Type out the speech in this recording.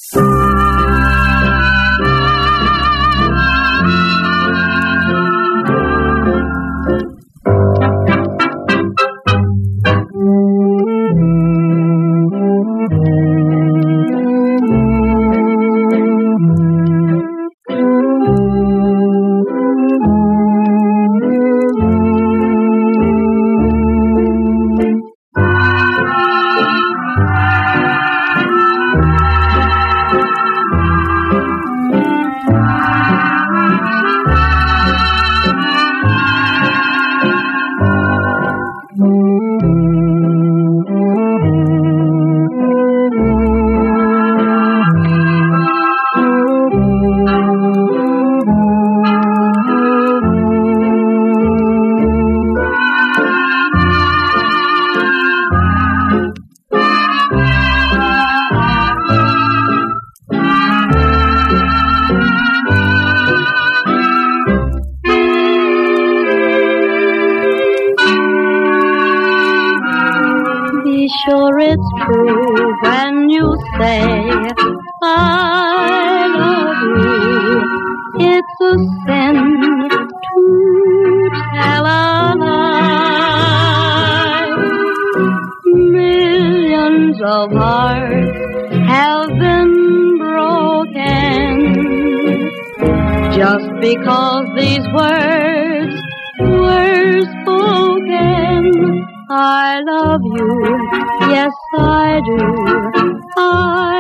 Sure it's true when you say I love you. It's a sin to tell a lie. Millions of hearts have been broken just because these words were spoken. I love you, yes I do.